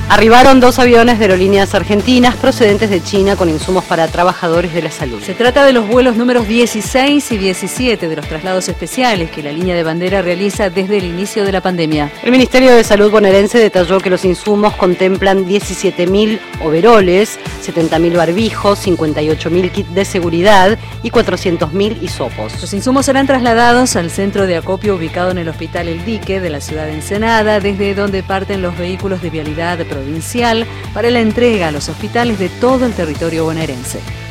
Arribaron 2 aviones de aerolíneas argentinas procedentes de China con insumos para trabajadores de la salud. Se trata de los vuelos números 16 y 17 de los traslados especiales que la línea de bandera realiza desde el inicio de la pandemia. El Ministerio de Salud bonaerense detalló que los insumos contemplan 17.000 overoles, 70.000 barbijos, 58.000 kits de seguridad y 400.000 hisopos. Los insumos serán trasladados al centro de acopio ubicado en el Hospital El Dique de la ciudad de Ensenada, desde donde parten los vehículos de vialidad provincial para la entrega a los hospitales de todo el territorio bonaerense.